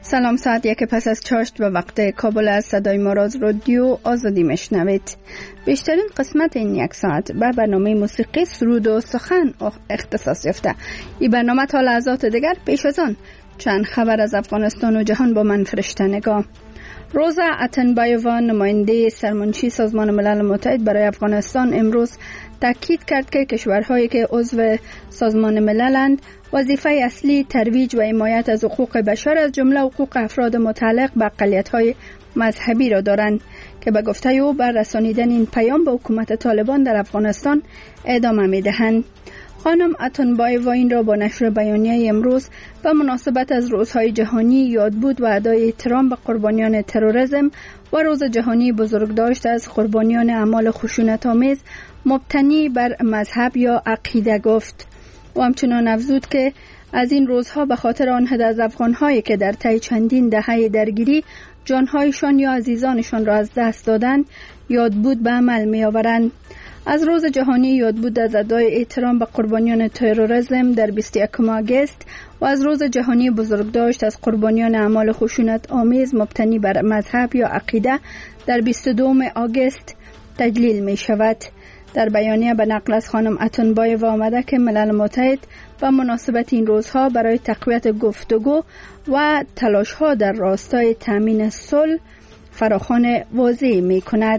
سلام، ساعت 1 پس از چاشت به وقت کابل از صدای ما را از رادیو آزادی میشنوید. بیشترین قسمت این یک ساعت به برنامه موسیقی، سرود و سخن اختصاص یافته. این برنامه تا لحظات دیگر پیش از آن چند خبر از افغانستان و جهان با من فرشته نگاه. روزا اتنبایووا، نماینده سرمنشی سازمان ملل متحد برای افغانستان، امروز تاکید کرد که کشورهایی که عضو سازمان مللند وظیفه اصلی ترویج و حمایت از حقوق بشر از جمله حقوق افراد متعلق به اقلیت‌های مذهبی را دارند که به گفته او بر رسانیدن این پیام به حکومت طالبان در افغانستان ادامه می‌دهند. خانم اتنبایووا این را با نشر بیانیه امروز به مناسبت از روزهای جهانی یادبود و ادای احترام به قربانیان تروریسم و روز جهانی بزرگداشت از قربانیان اعمال خشونت‌آمیز مبتنی بر مذهب یا عقیده گفت. و همچنان افزود که از این روزها به خاطر آن عده از افغان‌هایی که در طی چندین دهه درگیری جان‌هایشان یا عزیزانشان را از دست دادند یادبود به عمل می‌آورند. از روز جهانی یادبود از ادای احترام به قربانیان تروریسم در 21 آگوست و از روز جهانی بزرگداشت از قربانیان اعمال خشونت آمیز مبتنی بر مذهب یا عقیده در 22 آگوست تجلیل می شود. در بیانیه به نقل از خانم اتنبایووا آمده که ملل متحد به مناسبت این روزها برای تقویت گفتگو و تلاش‌ها در راستای تامین صلح فراخوان واضح می کند.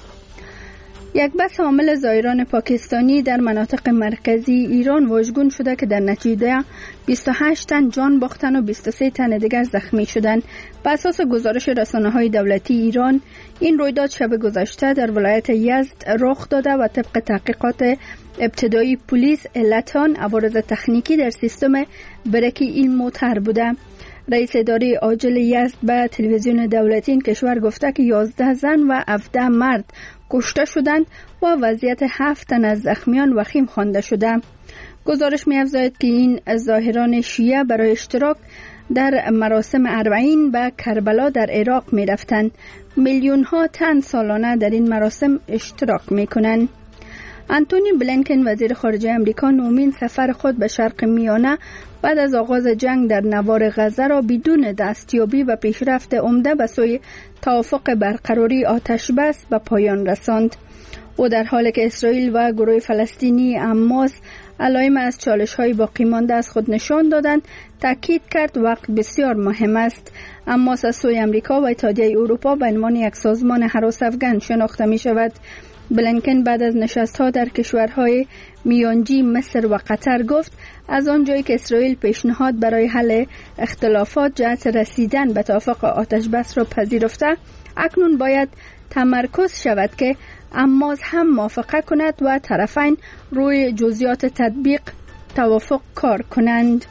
یک بس حامل زائران پاکستانی در مناطق مرکزی ایران واژگون شده که در نتیجه 28 تن جان باختن و 23 تن دیگر زخمی شدند. بر اساس گزارش رسانه‌های دولتی ایران، این رویداد شب گذشته در ولایت یزد رخ داده و طبق تحقیقات ابتدایی پلیس علت آن عوارض تکنیکی در سیستم برکی این موتر بوده. رئیس اداره عاجل یزد به تلویزیون دولتی این کشور گفته که 11 زن و 17 مرد کشته شدند و وضعیت 7 تن از زخمیان وخیم خوانده شده. گزارش می‌افزاید که این ظاهران شیعه برای اشتراک در مراسم اربعین به کربلا در عراق می‌رفتند. میلیون‌ها تن سالانه در این مراسم اشتراک می‌کنند. آنتونی بلینکن وزیر خارجه آمریکا نومین سفر خود به شرق میانه بعد از آغاز جنگ در نوار غزه را بدون دستیابی و پیشرفت عمده به سوی توافق برقراری آتش بس به پایان رساند. او در حالی که اسرائیل و گروه فلسطینی حماس علائم از چالش‌های باقی مانده از خود نشان دادند، تاکید کرد وقت بسیار مهم است. حماس از سوی آمریکا و اتحادیه اروپا به عنوان یک سازمان هراس افغان شناخته می شود. بلینکن بعد از نشست‌ها در کشورهای میانجی مصر و قطر گفت از آنجایی که اسرائیل پیشنهاد برای حل اختلافات جهت رسیدن به توافق آتش بس را پذیرفته، اکنون باید تمرکز شود که حماس هم موافقه کند و طرفین روی جزئیات تطبیق توافق کار کنند.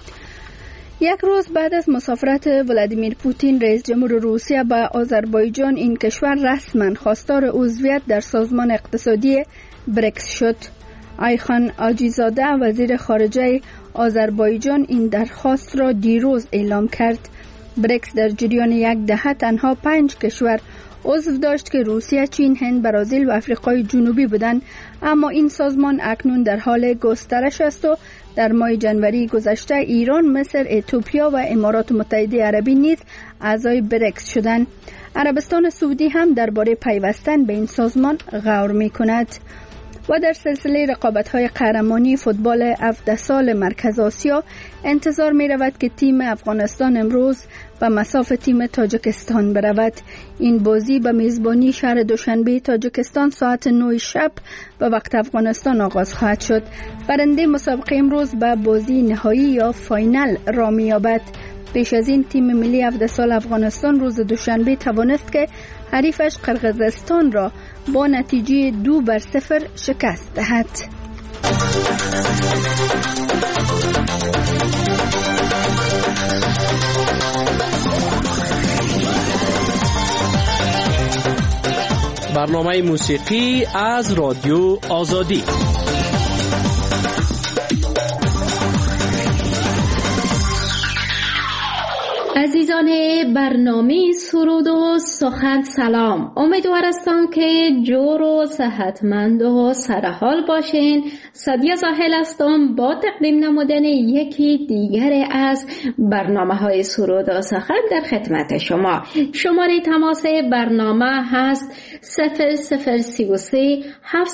یک روز بعد از مسافرت ولادیمیر پوتین رئیس جمهور روسیه به آذربایجان، این کشور رسما خواستار عضویت در سازمان اقتصادی بریکس شد. ایخان آجیزاده وزیر خارجه آذربایجان این درخواست را دیروز اعلام کرد. بریکس در جریان یک دهه تنها 5 کشور عضو داشت که روسیه، چین، هند، برزیل و آفریقای جنوبی بودند، اما این سازمان اکنون در حال گسترش است و در ماه جنوری گذشته ایران، مصر، اتیوپیا و امارات متحده عربی نیز اعضای بریکس شدند. عربستان سعودی هم درباره پیوستن به این سازمان غور می‌کند. و در سلسله رقابت‌های قهرمانی فوتبال 17 سال مرکز آسیا انتظار می‌رود که تیم افغانستان امروز به مصاف تیم تاجیکستان برود. این بازی به میزبانی شهر دوشنبه تاجیکستان ساعت 9 شب به وقت افغانستان آغاز خواهد شد. برنده مسابقه امروز به بازی نهایی یا فاینال را می‌یابد. پیش از این تیم ملی 17 سال افغانستان روز دوشنبه توانست که حریفش قرقیزستان را با نتیجه 2-0 شکست دهد. برنامه موسیقی از رادیو آزادی. عزیزان برنامه سرود و سخن سلام. امیدوار هستم که جور و صحتمند و سرحال باشین. سادیا زاهل هستم با تقدیم نمودن یکی دیگر از برنامه‌های سرود و سخن در خدمت شما. شماره تماس برنامه هست 0033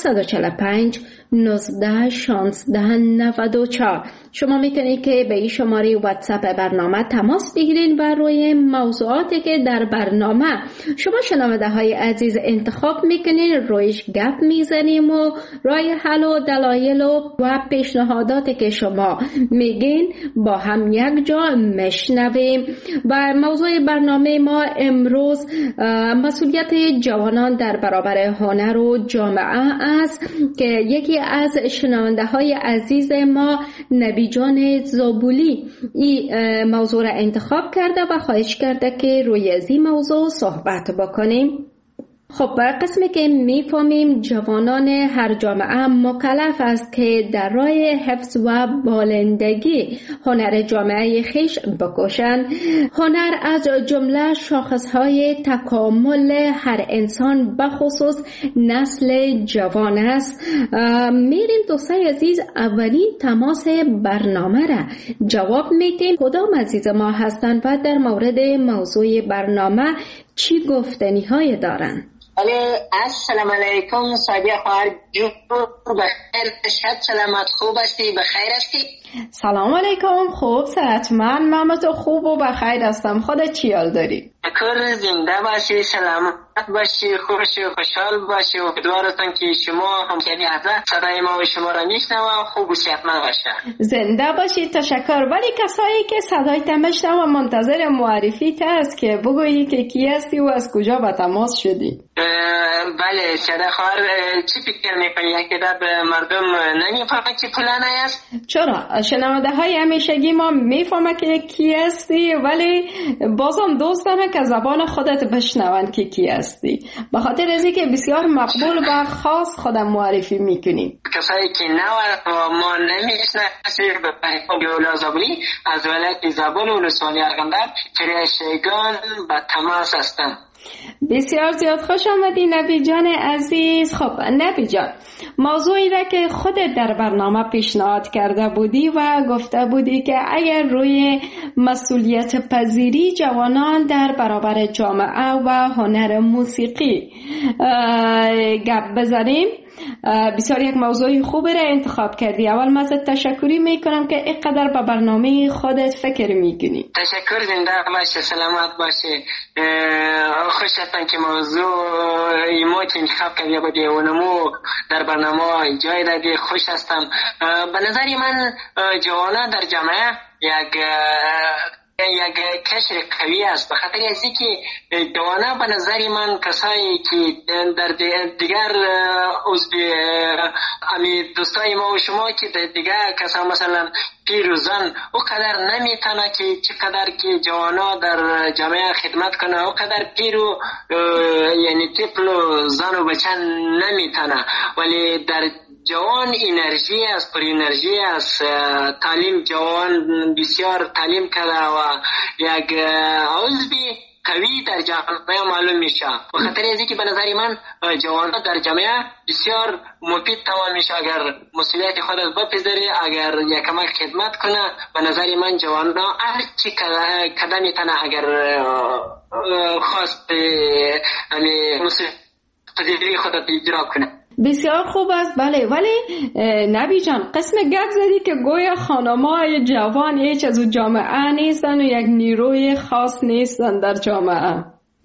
745 19 16 94. شما میتونید که به این شماره واتساپ برنامه تماس بگیرین و روی موضوعاتی که در برنامه شما شنونده های عزیز انتخاب میکنین رویش گپ میزنیم و راه حل و دلایل و پیشنهاداتی که شما میگین با هم یک جا میشنویم. و موضوع برنامه ما امروز مسئولیت جوانان در برابر هنر و جامعه است که یکی از شنونده های عزیز ما نبی جان زابولی این موضوع را انتخاب کرده و خواهش کرده که روی از این موضوع صحبت بکنیم. خب قسمی که میفهمیم جوانان هر جامعه مکلف است که در راه حفظ و بالندگی هنر جامعه خیش بکوشند. هنر از جمله شاخصهای تکامل هر انسان بخصوص نسل جوان است. میریم دوستای عزیز اولین تماس برنامه را جواب میدیم کدام عزیز ما هستند و در مورد موضوع برنامه چی گفتنی های دارند. السلام علیکم سادیا خواهر جور بخیر شد سلامت خوب هستی بخیر هستی؟ سلام علیکم خوب صحتمند من تو خوب و بخیر هستم. خودت چی حال داری؟ کل زنده باشی سلامت باشی خوش و خوشحال باشی و امیدوارم که شما همکاری حضرت صدای ما و شما را میشنوم خوب و صحتمند باشه. زنده باشی تشکر. ولی کسایی که صدای تمشنوم منتظر معرفی است که بگویی که کی هستی و از کجا به تماس شدی. بله شده خواهر چی فکر میکنی یک در مردم نمیفهمه چی پلانه است؟ چرا؟ شنونده های همیشگی ما میفهمه که کی هستی ولی بازم دوست دارن که زبان خودت بشنون که کی هستی. به خاطر ازی که بسیار مقبول و خاص خودم معرفی میکنیم. کسایی که نو ما نمیشناسیم به پیام زابولی از ولایت زابل و ولسوالی ارغنداب فرشگان به تماس هستم. بسیار زیاد خوش آمدی نبی جان عزیز. خب نبی جان موضوعی را که خودت در برنامه پیشنهاد کرده بودی و گفته بودی که اگر روی مسئولیت پذیری جوانان در برابر جامعه و هنر موسیقی گپ بزنیم بسیار یک موضوع خوبی را انتخاب کردی. اول من ازت تشکری میکنم که اینقدر به برنامه خودت فکر میکنی. تشکر زنده باشی سلامت باشی. خوش هستم که موضوع ما که انتخاب کردی بودی و نمو در برنامه جای دادی. خوش هستم. به نظری من جوانان در جامعه یک کشر قوی است. به خاطر از اینکه جوانان به نظر من کسایی که در دیگر عضو دوستای ما و شما که در دیگر کسا مثلا پیر و زن او قدر نمیتونه که چقدر که جوانا در جامعه خدمت کنه او قدر پیر و یعنی طفل و زن و بچه نمیتونه. ولی در جوان انرژی است، پر انرژی است. تعلیم جوان بسیار تعلیم کرده و یک عضوی قوی در جامعه معلوم میشه. به خاطر از اینکه به نظر من جوانان در جامعه بسیار مفید تمام میشه اگر مسئولیت خود بپذیره، اگر یکمک خدمت کنه. به نظر من جوانان هر چی کده میتونه اگر خواست مسئولیت خود اجرا کنه. بسیار خوب است. بله ولی نبی جان قسم گپ زدی که گویا خانم‌های جوان هیچ از اون جامعه نیستن و یک نیروی خاص نیستن در جامعه.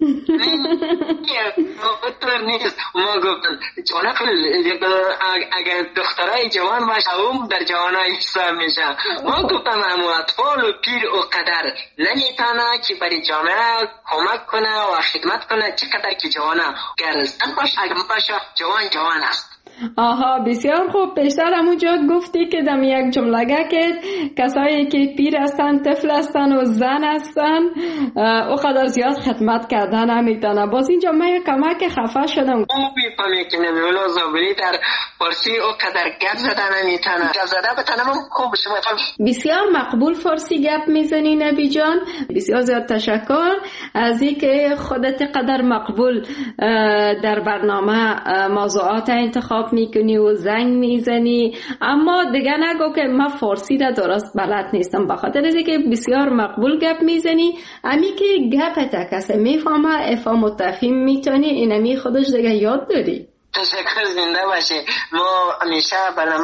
نیست. ما گفتن جوانه اگر دخترای جوان باشه اون در جوانای حساب میشه. ما گفتم اما اطفال و پیر و قدر نمیتونه که برای جامعه کمک کنه و خدمت کنه چقدر که جوانه گرزن باشه اگر باشه جوان است. آها بسیار خوب. پیشتر همونجا گفتی که دم یک جملگه که کسایی که پیر هستن، طفل هستن و زن هستن او قدر زیاد خدمت کردن نمیتونه. باز اینجا من یک کمک خفه شدم. میفهمی که نبی الله زابلی در فارسی او قدر گپ زدن نمیتونه. گپ زده بتنم خوب شما فهم. بسیار مقبول فارسی گپ میزنی نبی جان. بسیار زیاد تشکر از اینکه خودت قدر مقبول در برنامه موضوعات انتخاب میکنی و زنگ میزنی. اما دیگه نگو که من فارسی را درست بلد نیستم، بخاطر از اینکه بسیار مقبول گپ میزنی. امی که گپت کسی میفهمه افهام و تفهیم میتونی، اینمی خودش دیگه یاد داری. تشکر، زنده باشه. ما همیشه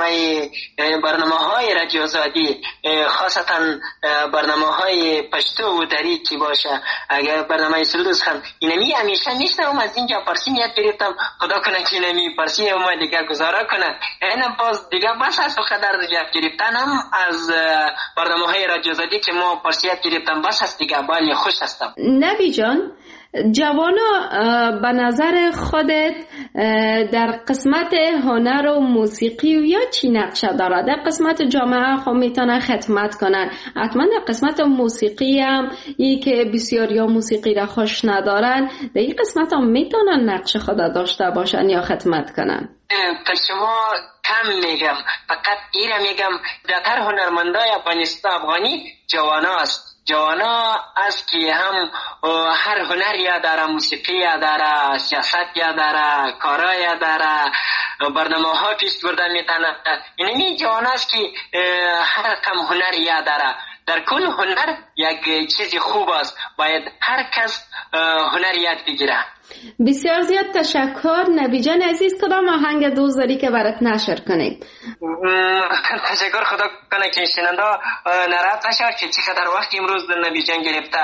برنامه های رادیو آزادی، خاصتا برنامه های پشتو و دری که باشه، اگر برنامه سرود سخن اینمی همیشه نیستم از اینجا پارسی میاد گرفتم، خدا کنه که اینمی پارسی ما دیگه گزاره کنه. این باز دیگه بس از قدر گرفتنم از برنامه های رادیو آزادی که ما پارسی گرفتم بس از دیگه بالی خوش هستم. نبی جان، جوانا به نظر خودت در قسمت هنر و موسیقی یا چی نقشه داره؟ در قسمت جامعه خب میتونه خدمت کنن، حتما در قسمت موسیقی هم ای که بسیار یا موسیقی را خوش ندارن در این قسمت هم میتونن نقش خود داشته باشن یا خدمت کنن. تا شما کم میگم، فقط ایره میگم در هنرمندای افغانی جوانا است. جوانا است که هم هر هنر یا داره، موسیقی یا داره، سیاست یا داره، کارا یا داره، برنامه ها پیش برده میتونه. اینمی جوانا است که هر کم هنر یا داره. در کل هنر یک چیزی خوب است، باید هر کس هنر یاد بگیره. بسیار زیاد تشکر. نبی جان عزیز، کدام آهنگ دوست داری که برات نشر کنیم؟ تشکر، خدا کنه که شنونده ناراحت نشه که چقدر وقت امروز نبی جان گرفته.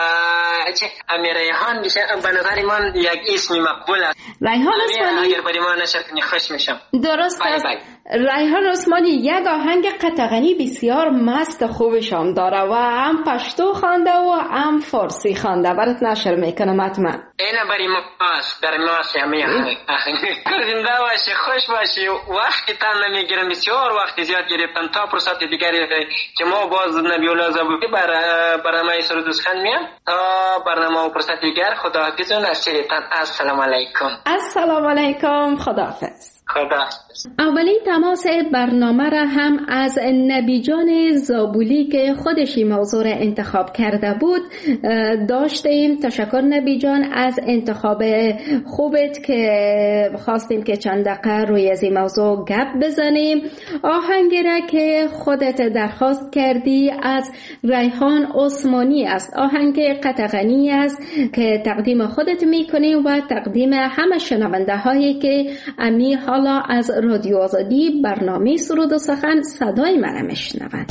امیر ریحان به نظر من یک اسم مقبول است. ریحان عثمانی اگر برای ما نشر کنی خوش میشم. درست است. ریحان عثمانی یک آهنگ قطغنی بسیار مست خوبش هم داره و هم پشتو خوانده و هم فارسی خوانده، برات نشر میکنم حتما. اینا برای ماست، در ماست همه زنده باشی، خوش باشی. وقتی تن نمیگیرم، بسیار وقتی زیاد گرفتم تا فرصت دیگری که ما باز نبی الله زابلی برنامه سرود سخن میام. تا برنامه و فرصت دیگر خداحافظ و نصیرتان. السلام علیکم. السلام علیکم، خداحافظ. خداحافظ. اولین تماس برنامه را هم از نبی جان زابلی که خودش این موضوع را انتخاب کرده بود داشتیم. تشکر نبی جان از انتخاب خوبت که خواستیم که چند دقیقه روی از این موضوع گپ بزنیم. آهنگی را که خودت درخواست کردی از ریحان عثمانی است، آهنگ قطغنی است که تقدیم خودت میکنیم و تقدیم همه شنونده هایی که امی حالا از رادیو آزادی برنامه سرود و سخن صدای من میشنوند.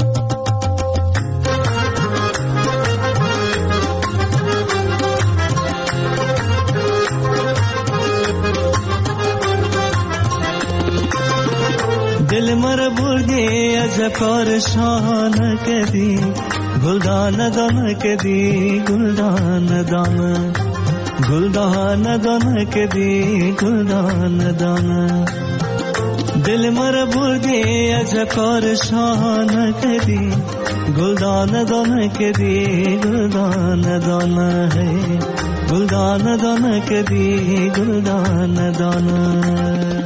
دل مر بردی از کار شان کدی گلدان دان کدی گلدان دان گلدان دان کدی گلدان دان دل مر بردی از کار شان کدی گلدان دان کدی گلدان دان ہے گلدان دان کدی گلدان دان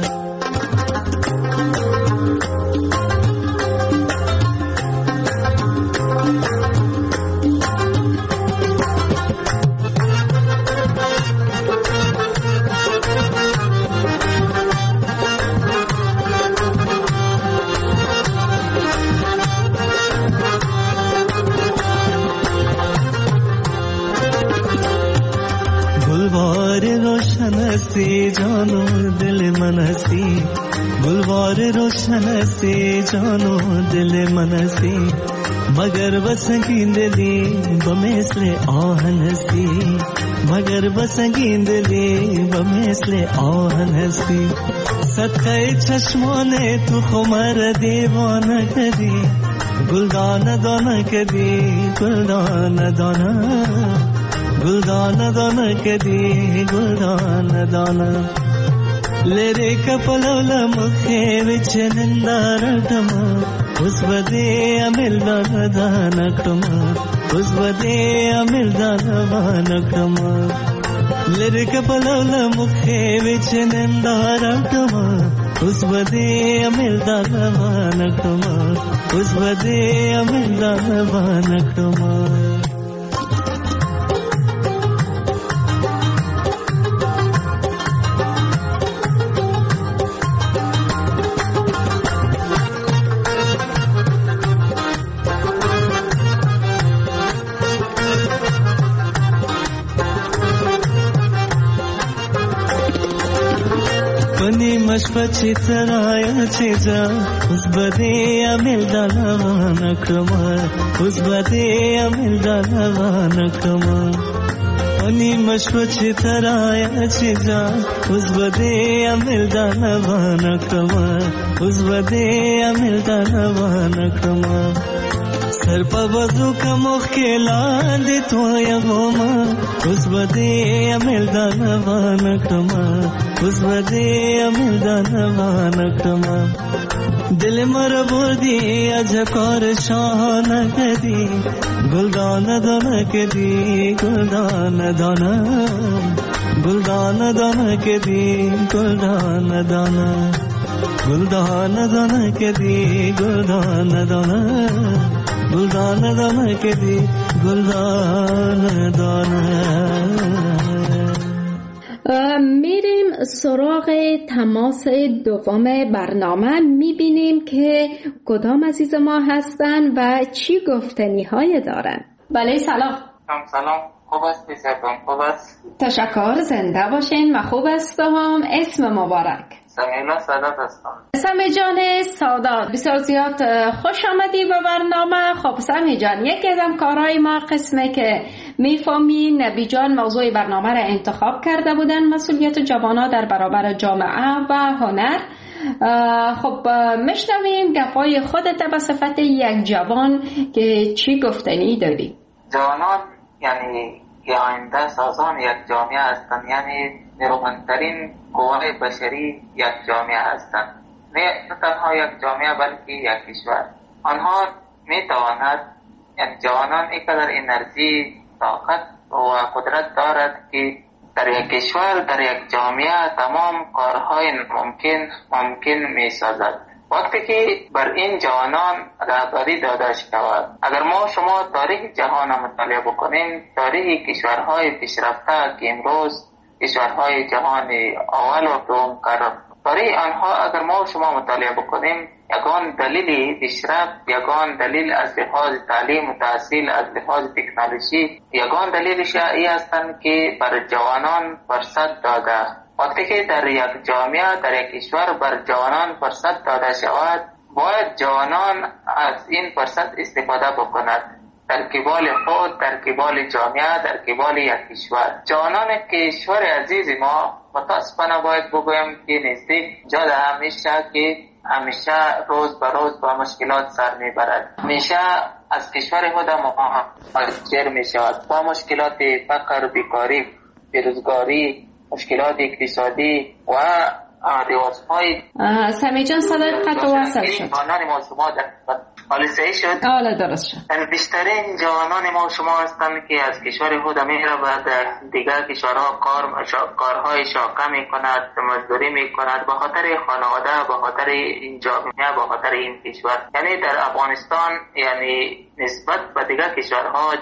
جانو دل منسی گلوار روشن سی جانو دل منسی مگر بسنگین دلی بمثل آهن سی مگر بسنگین دلی بمثل آهن سی صدقه چشمان تو خمر دیوانه کدی گلدان دانه کدی گلدان دانه گلدان دانه کدی گلدان دانه لريك فلولا مخيب چنندارتما उसबदे अमिल दानकमा उसबदे अमिल दानकमा लिरिक पलवल मुखे विच निंदारकमा उसबदे अमिल दानकमा उसबदे अमिल दानकमा मशपची तराया चेजा उस बदे अमिल दानवान कमा उस बदे अमिल दानवान कमा अनि मशपची तराया चेजा उस बदे अमिल दानवान कमा उस बदे अमिल दानवान कमा सर पर वजू का मुख्यला दे तो या गोमा उस बदे अमिल दानवान कमा उस बदे अमिल दानवान कमा दिल मर बोदी अजकर शान कदी गुलदान दन कदी गुलदान दाना गुलदान दन कदी गुलदान दाना गुलदान दन कदी गुलदान दाना गुलदान दन कदी गुलदान दाना میریم سراغ تماس دوم برنامه. میبینیم که کدام عزیز ما هستن و چی گفتنی های دارن. بله سلام. سلام. خوب هستی سرکم؟ خوب است؟ تشکر. زنده باشین و خوب هستم. اسم مبارک؟ سمیلا سادات هستم. سمی جان سادات، بسیار زیاد خوش آمدی به برنامه. خب سمی جان، یکی از همکارای ما قسمه که میفهمی نبی جان موضوع برنامه را انتخاب کرده بودن، مسئولیت جوانان در برابر جامعه و هنر. خب میشنویم گپای خودت به صفت یک جوان که چی گفتنی داری؟ جوانان یعنی آینده سازان یک جامعه هستند، یعنی نیرومندترین قوای بشری یک جامعه هستند، نه تنها یک جامعه بلکه یک کشور. آنها می تواند، یعنی جوانان اینقدر انرژی، طاقت و قدرت دارد که در یک کشور، در یک جامعه تمام کارهای ممکن می سازد. وقتی که بر این جوانان رهبری داده شود، اگر ما شما تاریخ جهان مطالعه بکنیم، تاریخ کشورهای پیشرفته که امروز کشورهای جهان اول و دوم قرار برای آنها اگر ما شما مطالعه بکنیم، یگان دلیل پیشرفت، یگان دلیل از لحاظ تعلیم و تحصیل، از لحاظ تکنولوژی، یگان دلیلش این هستند که بر جوانان فرصت داده. وقتی که در یک جامعه، در یک کشور بر جوانان فرصت داده شود، باید جوانان از این فرصت استفاده بکنند در قبال خود، در قبال جامعه، در قبال یک کشور. جوانان کشور عزیز ما متاسفانه باید بگویم که نزدیک جاده همیشه که همیشه روز به روز با مشکلات سر میبرد. همیشه از کشور خود مهاجر می شود با مشکلات فقر، بیکاری، بیروزگاری، مشکلات اقتصادی و روزهای. سمی جان صدای قطع و وصل شد. جوانان ما شما در حال صحیح شد؟ حالا درست شد. بیشترین جوانان ما شما هستند که از کشور خود میره و در دیگر کشورها کارهای شاقه میکند، مزدوری میکند، به خاطر خانواده، به خاطر این جامعه، به خاطر این کشور. یعنی در افغانستان یعنی نسبت به دیگر کشورها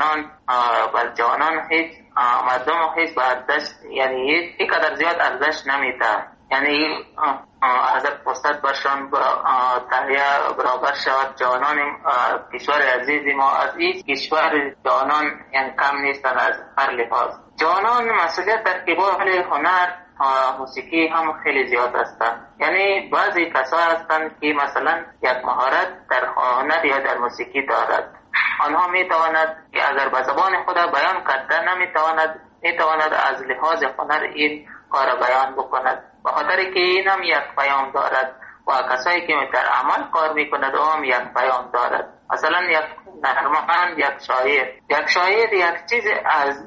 جوانان هیچ مردم هیچ به ارزش، یعنی اینقدر زیاد ارزش نمیده. یعنی اگر فرصت برشان تهیه برابر شود، جوانان کشور عزیزی ما از این کشور جوانان یعنی کم نیستند از هر لحاظ. جوانان مسئولیت در قبال هنر، موسیقی هم خیلی زیاد هستند. یعنی بعضی کسا هستند که مثلا یک مهارت در هنر یا در موسیقی دارد، آنها می تواند که اگر به زبان خود بیان کرده می تواند از لحاظ هنر این کار بیان بکند، به خاطر که این هم یک پیام دارد و کسایی که در عمل کار میکند هم یک پیام دارد. مثلا یک نهرمند، یک شاعر یک چیز از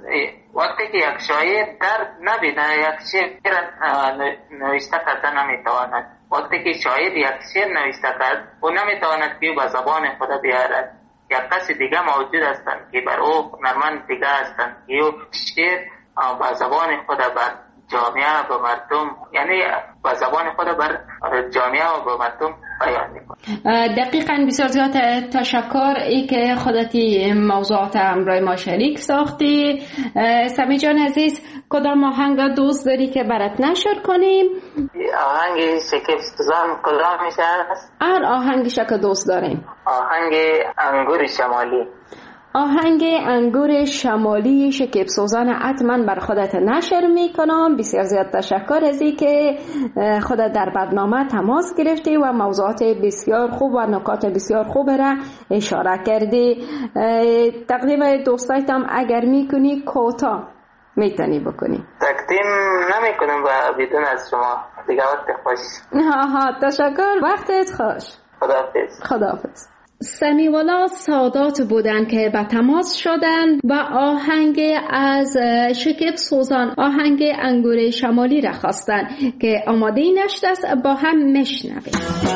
وقتی که یک شاعر درد نبینه یک شعر نوشته کرده نمیتواند. وقتی که شاعر یک شعر نوشته کرد او نمیتواند که به زبان خود بیارد. یک کسی دیگه موجود هستند که بر او هنرمند دیگه هستند که او شعر به زبان خود بر جامعه و مردم، یعنی با زبان خود بر جامعه و با مردم بیان میکنه. دقیقاً. بسیار زیاد تشکر ای که خودتی موضوعات همراه ما شریک ساختی. سمی جان عزیز، کدام آهنگ دوست داری که برات نشر کنیم؟ آهنگ شکیب سوزان کدام میشه؟ هر آهنگی که دوست داریم. آهنگ انگور شمالی. آهنگ انگور شمالی شکیب سوزان حتما بر خودت نشر میکنم. بسیار زیاد تشکر از این که خودت در برنامه تماس گرفتی و موضوعات بسیار خوب و نکات بسیار خوب را اشاره کردی. تقدیم دوستایتم اگر میکنی کوتاه میتونی بکنی. تقدیم نمیکنم و بدون از شما. دیگه وقت خوش. تشکر. وقتت خوش. خداحافظ. خداحافظ. سمیوالا سادات بودن که به تماس شدن و آهنگ از شکیب سوزان، آهنگ انگور شمالی را خواستن که آماده نشد است. با هم میشنویم.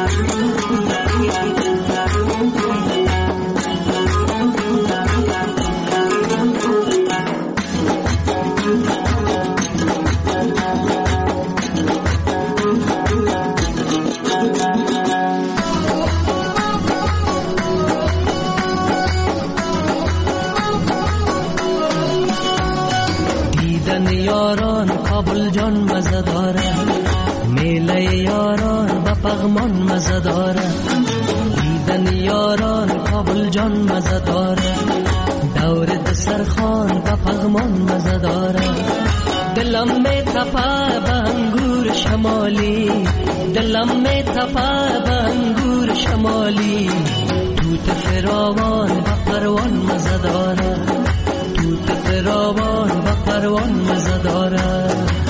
یاران کابل جان مزه داره، میله یاران با پغمان مزه داره. دیدن یاران کابل جان مزه داره، دور دسترخوان با پغمان مزه داره. دلم می تپه به انگور شمالی، دلم می تپه به انگور شمالی. توت فراوان با پروان مزه داره، توت فراوان و پروان مزه داره.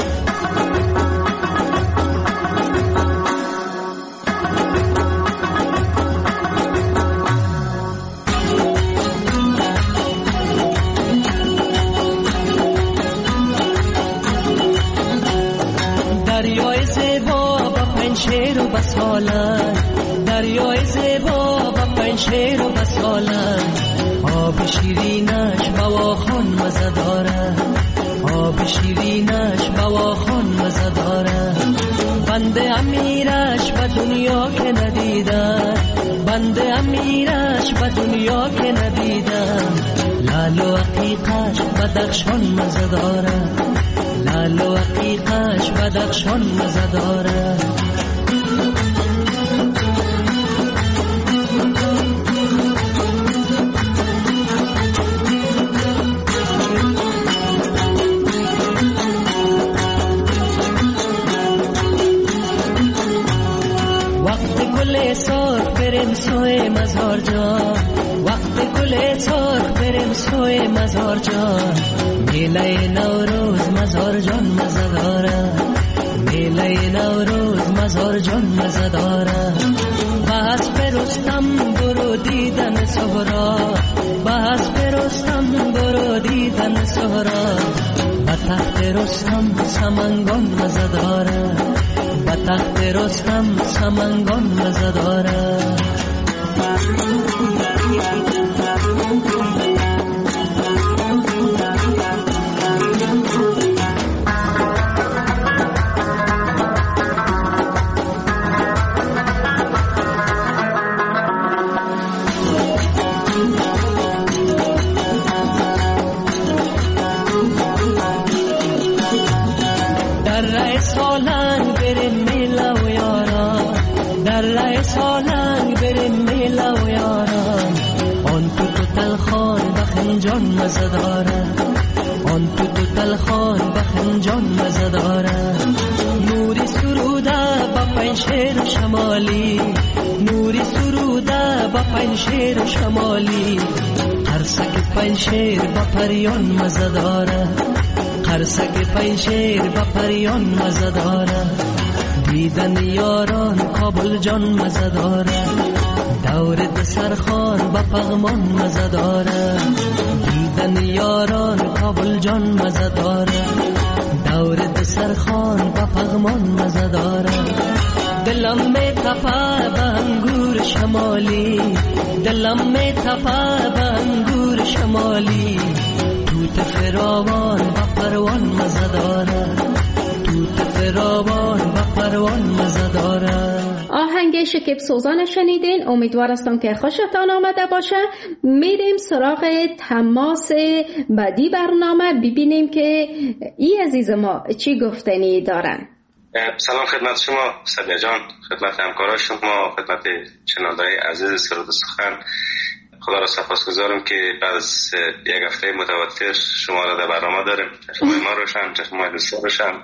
دریای زیبا با پنشیر و بسالن، دریای زیبا با پنشیر و بسالن. آب شیرینش بواخان مزه داره، آب شیرینش بواخان مزه داره. بنده امیرش به دنیا که ندیدم، بنده امیرش به دنیا که ندیدم. لال و عقیقش بدخشان مزه داره، لال و عقیقش بدخشان مزه داره. سرخ بریم سوی مزار جان، وقت گل سرخ بریم سوی مزار جان. میله نوروز مزار جان مزه داره، میله نوروز مزار جان مزه داره. بس برستم برو دیدن سهرا، بس برستم برو دیدن سهرا. به تخت رستم سمنگان مزه داره، به تخت رستم سمنگان مزه داره. در سالنگ بریم میله و یاران، در سالنگ بریم میله و یاران. آن تو تلخان بخنجان مزه داره، آن تو تلخان بخنجان مزه داره. نوری سروده با پنشیر شمالی، نوری سروده با پنشیر شمالی. قرصک پنشیر با پریان مزه داره، قرصک پنشیر با پریان مزه داره. دیدن یاران کابل جان مزه داره، دور دسرخان با پغمان مزه داره. دیدن یاران کابل جان مزه داره، دور دسترخوان با پغمان مزه داره. دلم می تپه به انگور شمالی، دلم می تپه به انگور شمالی. توت فراوان با پروان مزه داره، توت فراوان با پروان مزه داره. آهنگ شکیب سوزان شنیدین. امیدوارم که خوشتان آمده باشه. میریم سراغ تماس بعدی برنامه، ببینیم که ای عزیز ما چی گفتنی دارن. سلام خدمت شما صدیه جان، خدمت همکارای شما، خدمت شنونده‌های عزیز سرود سخن. خدا را سپاسگزارم که بعد از یک هفته متواتر شما را در برنامه داریم. شما ما روشن، شما دوست روشن.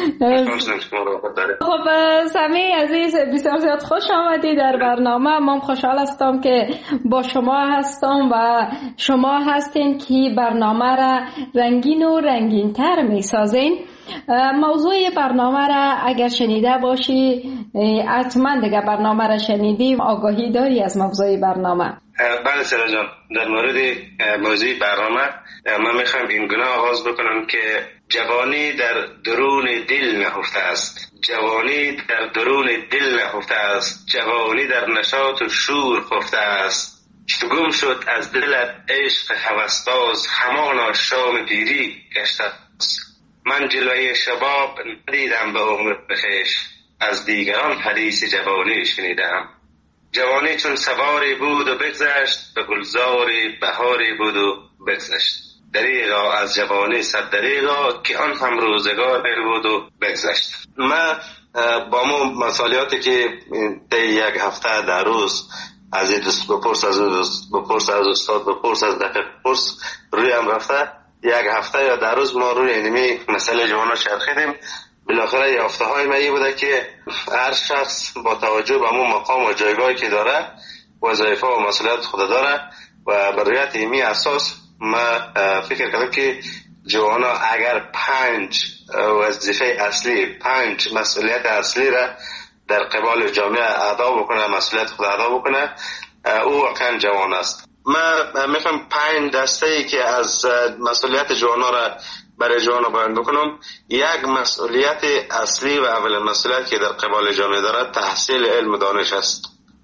خب سمی عزیز، بسیار زیاد خوش آمدی در برنامه. من خوشحال هستم که با شما هستم و شما هستین که برنامه را رنگین و رنگین تر می سازین. موضوع برنامه را اگر شنیده باشی، حتما دیگه برنامه را شنیدی، آگاهی داری از موضوع برنامه. بله سرا جان، در مورد موضوع برنامه من میخوام این گونه آغاز بکنم که جوانی در درون دل نهفته است، جوانی در درون دل نهفته است، جوانی در نشاط و شور خفته است. چو گم شد از دلت عشق هوسباز، همانا شام پیری گشته است. من جلوه شباب ندیدم به عمر بخیش، از دیگران حدیث جوانی شنیدم. جوانی چون سواری بود و بگذشت، به گلزار بهاری بود و بگذشت. دریغا از جوانی صد دریغا، که آن هم روزگار بود و بگذشت. من با مو مسئولیاتی که طی یک هفته در روز از این دوست بپرس، از دوست بپرس، از استاد بپرس، از دقیق بپرس روی هم رفته. یک هفته یا در روز ما روی اینمی مسئله جوانا چرخیدیم. بالاخره یافته های من بوده که هر شخص با توجه به همون مقام و جایگاهی که داره، وظایفه و مسئولیت خود داره و بر رویت ایمی اساس من فکر کردم که جوانا اگر 5 وظیفه اصلی، 5 مسئولیت اصلی را در قبال جامعه ادا بکنه، مسئولیت خود ادا بکنه، او واقعا جوان است. من میخوام 5 دسته‌ای که از مسئولیت جوانا را برای جوان بیان بکنم. یک مسئولیت اصلی و اولین مسئولیت که در قبال جامعه دارد تحصیل علم و دانش است.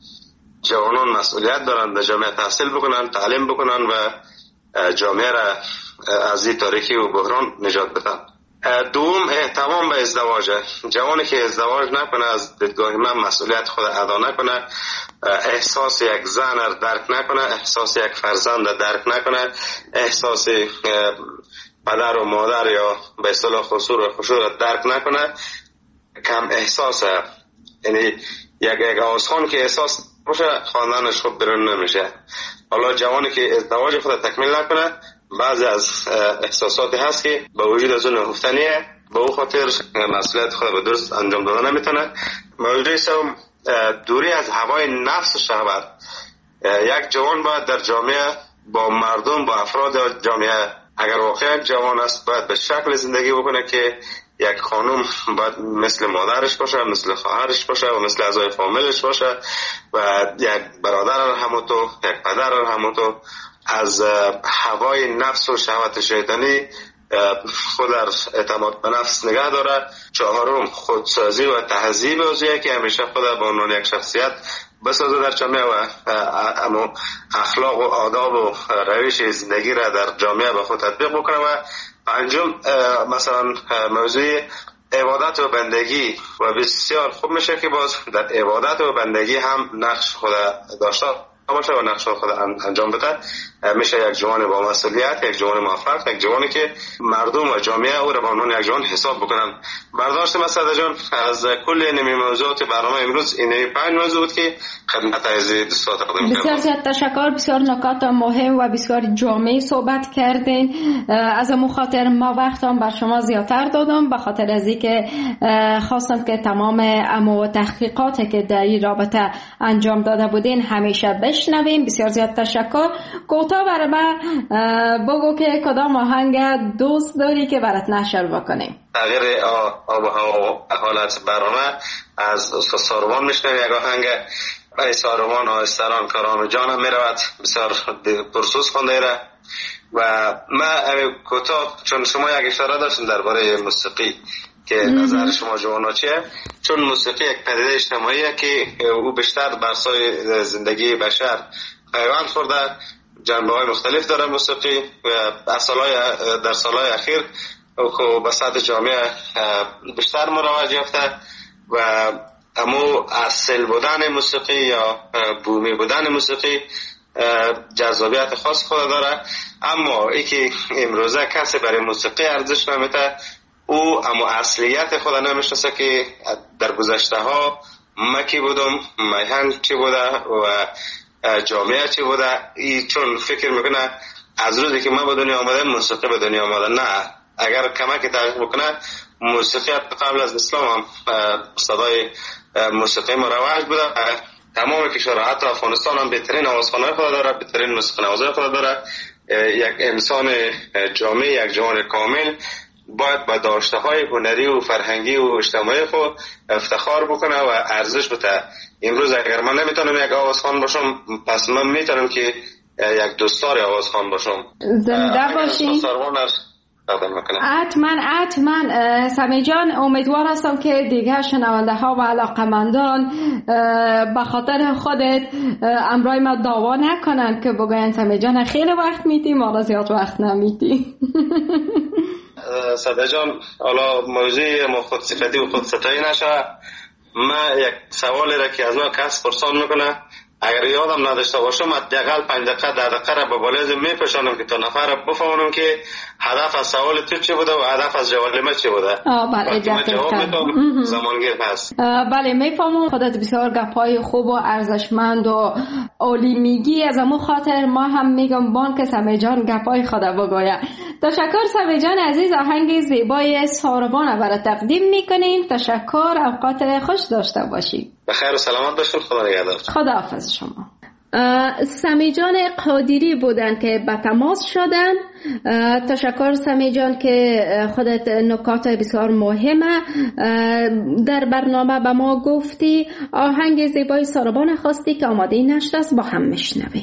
جوانان مسئولیت دارند در جامعه تحصیل بکنند، تعلیم بکنند و جامعه را از این تاریکی و بحران نجات بدن. دوم احتمام به ازدواج. جوانی که ازدواج نکنه، از دیدگاه من مسئولیت خود ادا نکنه، احساس یک زن را درک نکنه، احساس یک فرزند را درک نکنه، احساس پدر و مادر یا به اصطلاح خشوع را درک نکنه، کم احساسه. یعنی یک آسخان که احساس باشه خواندنش خوب برون نمیشه. حالا جوانی که ازدواج خود تکمیل نکنه، بعضی از احساساتی هست که با وجود از اون نهفتنیه، به او خاطر مسئولیت خود به درست انجام دادن نمیتونه. موضوع سوم دوری از هوای نفس و شهوت. یک جوان باید در جامعه با مردم، با افراد جامعه، اگر واقعا جوان است، باید به شکل زندگی بکنه که یک خانم باید مثل مادرش باشه، مثل خواهرش باشه و مثل اعضای فامیلش باشه و یک برادر همونطور، یک پدر همونطور. از هوای نفس و شهوت شیطانی خود در اعتماد به نفس نگه داره. چهارم خودسازی و تهذیب اوضاعی که همیشه خود به عنوان یک شخصیت بسازه در جامعه و اخلاق و آداب و روش زندگی را در جامعه به خود تطبیق بکنه. و پنجم مثلا موضوع عبادت و بندگی و بسیار خوب میشه که باز در عبادت و بندگی هم نقش خود داشته باشه و نقش خود انجام بده. میشه یک جوان با مسئولیت، یک جوان موفق، یک جوانی که مردم و جامعه او را به عنوان یک جوان حساب بکنن. برداشت مسعود جان از کل این موضوعات برنامه امروز این 5 موضوع بود که خدمت عزیز دوستان تقدیم کردم. بسیار زیاد تشکر. بسیار نکات مهم و بسیار جامع صحبت کردین. از امو خاطر ما وقتم بر شما زیادتر دادم، به خاطر از اینکه خواستم که تمام امو تحقیقاتی که در این رابطه انجام داده بودین همیشه بشنویم. بسیار زیاد تشکر. کوتاه برای من بگو که کدام آهنگ دوست داری که برات نشر بکنیم. تغییر آب و هوا حالت برنامه از استاد ساروان میشنم. یک آهنگ ای ساروان آستران کاران جانم میرود، بسیار پرسوز خونده ایره. و من کوتاه چون شما یک اشاره داشتین درباره موسیقی که نظر شما جوانا چیه، چون موسیقی یک پدیده اجتماعیه که او بیشتر بر سای زندگی بشر پیوند خورده، جنبه های مختلف داره موسیقی و در سالهای اخیر به سطح جامعه بیشتر مروج یافته و امو اصل بودن موسیقی یا بومی بودن موسیقی جذابیت خاص خود داره. اما ای که امروزه کسی برای موسیقی ارزش نمیده، او اما اصلیت خود نمیشناسه که در گذشته ها مکی بودم، میهن چی بوده و جامعه چی بوده. ای چون فکر میکنه از روزی که من به دنیا آمده موسیقی به دنیا آمده. نه، اگر کمکی تعریف بکنه موسیقی قبل از اسلام هم صدای موسیقی مروج بوده. تمام کشورها حتی افغانستان هم بهترین آوازخوان‌های خود داره، بهترین موسیقی نوازای خود داره. یک انسان جامع، یک جوان کامل باید با داشته‌های هنری و فرهنگی و اجتماعی خود افتخار بکنه و ارزش بده. امروز اگر من نمیتونم یک آوازخوان باشم، پس من میتونم که یک دوستدار آوازخوان باشم. زنده باشی. حتما سمی جان، امیدوار هستم که دیگه شنونده ها و علاقمندان به خاطر خودت امرای ما دعوا نکنن که بگوین سمی جان خیلی وقت میدی، ما زیاد وقت نمیدی. صدای جان، حالا موضوع ما خود صفتی و خود ستایی نشه. من یک سوالی را که از ما کس پرسان میکنه، اگر یادم نداشته باشم حداقل 5 دقیقه 10 دقیقه را به بالای میپشانم که تا نفر بفهمونم که هدف از سوال تو چی بوده و هدف از جواب ما چی بوده. بله، جواب میدم زمانگیر هست. بله میفهمم. خودت بسیار گپای خوب و ارزشمند و عالی میگی. از امو خاطر ما هم میگم بان که سمی جان گپای خود بگوید. تشکر سمی جان عزیز، آهنگ زیبای ساربان برای تقدیم میکنیم. تشکر، اوقات خوش داشته باشی. بخیر و سلامت باشین. خدا نگهدار. خداحافظ شما. سمی جان قادری بودن که به تماس شدن. تشکر سمی جان که خودت نکات بسیار مهمه در برنامه به ما گفتی. آهنگ زیبای ساربان خواستی که آماده نشده است، با هم میشنویم.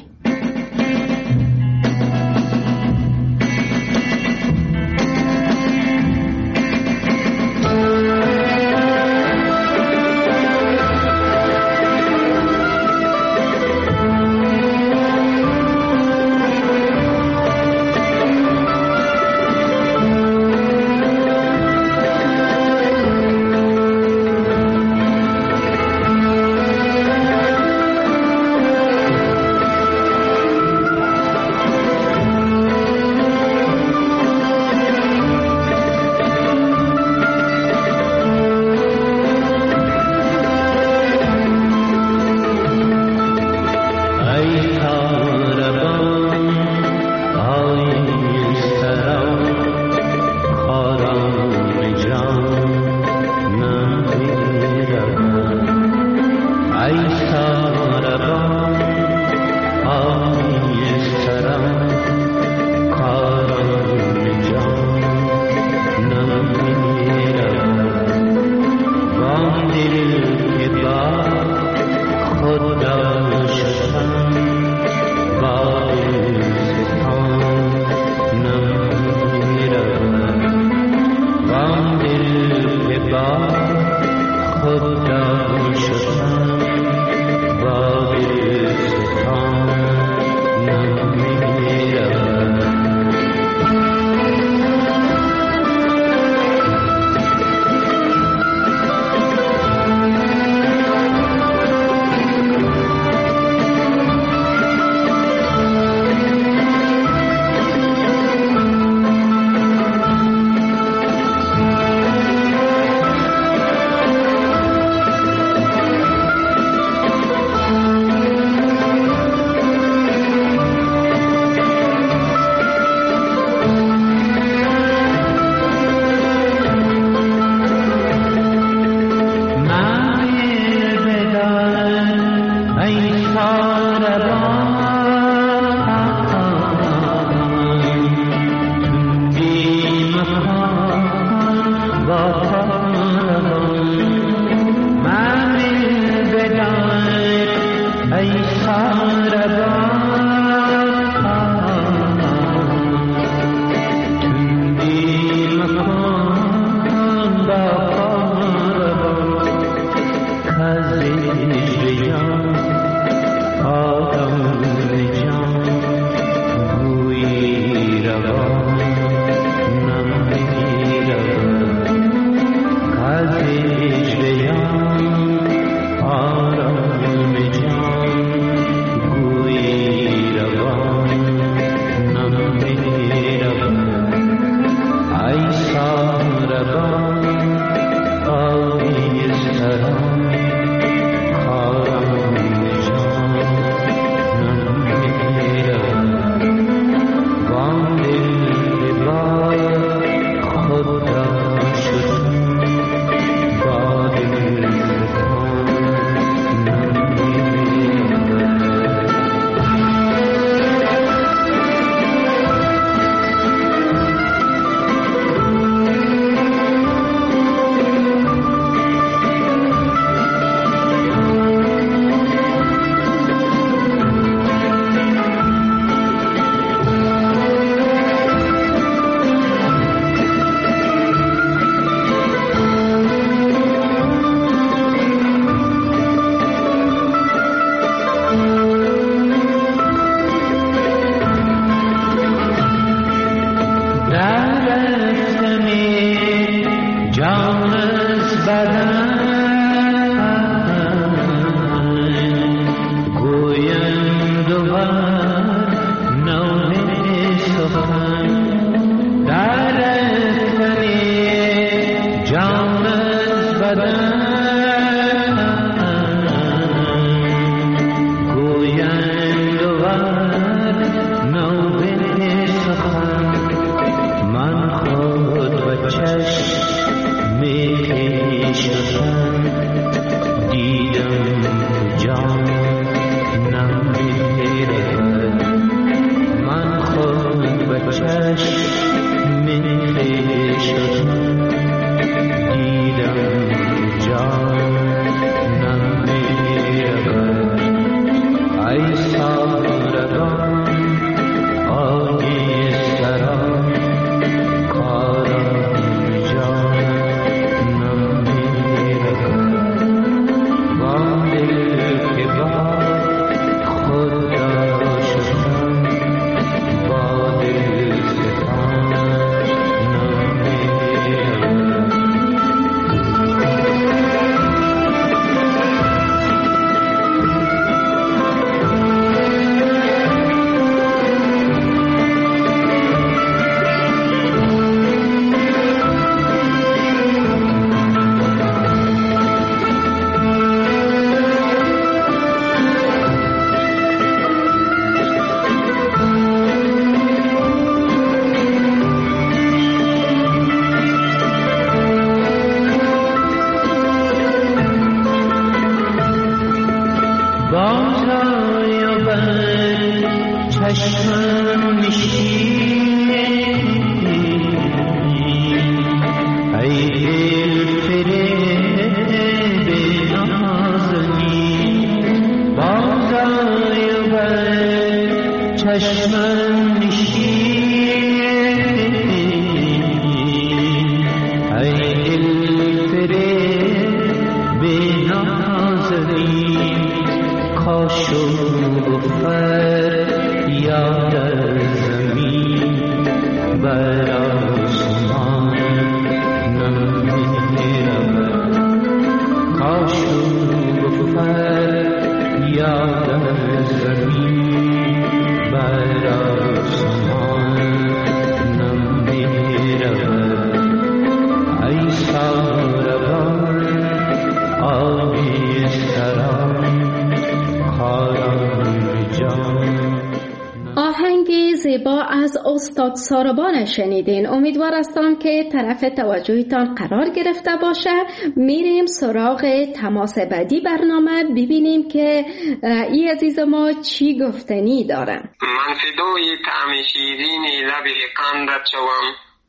زیبا از استاد ساربان شنیدین. امیدوار هستم که طرف توجهتان قرار گرفته باشه. میریم سراغ تماس بعدی برنامه ببینیم که ای عزیز ما چی گفتنی دارن. من فدای طعم شیرین لب قندت شوم،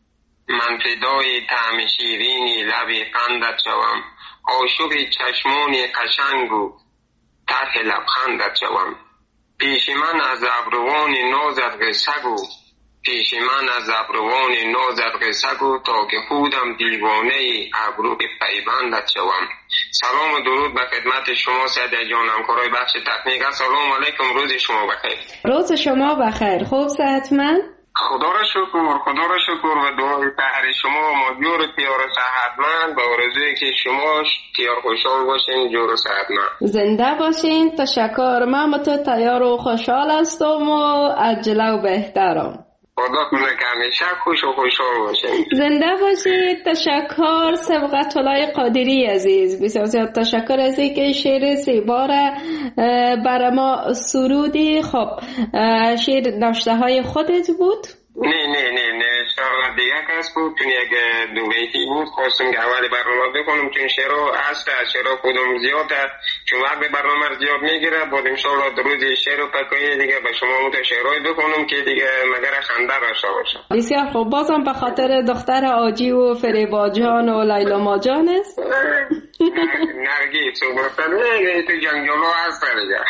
من فدای طعم شیرین لب قندت شوم، عاشق چشمان قشنگ و طرح لبخندت شوم. پیش من از ابروان نازت قصه گو، پیش من از ابروان نازت قصه گو تا که خودم دیوانه ابرو پیوندت شوم. سلام و درود به خدمت شما سعید جان، همکارای بخش تکنیک. سلام علیکم، روز شما بخیر. روز شما بخیر. خوب صحتمند؟ خدا را شکر و دعای تهر شما مدیور تیار صحتمند و آرزوی که شما تیار خوشحال باشین، جور و صحتمند. زنده باشین. تشکر. من تو تیار و خوشحال هستم و عجله و بهترم. خدا کنه که همیشه خوش و خوشحال باشین. زنده باشید. تشکر سبقت الله قادری عزیز، بسیار زیاد تشکر از اینکه شعر زیبا را برای ما سرودی. خب شعر نوشته های خودت بود؟ نه شعر دیگه کس بود، چون یک دو بیتی بود. خواستم که اول برنامه بکنم چون شعر هست، شعر خودم زیاده، چون وقت برنامه زیاد میگیره. بعد انشاءالله در روز شعر و پکایی دیگه به شما مت شعرهای بکنم که دیگه مگر خنده داشته باشه. بسیار خوب. بازم به خاطر دختر آجی و فریبا جان و لیلا ما جان است. نرگی تو گفتن تو جنگلو هست دیگه.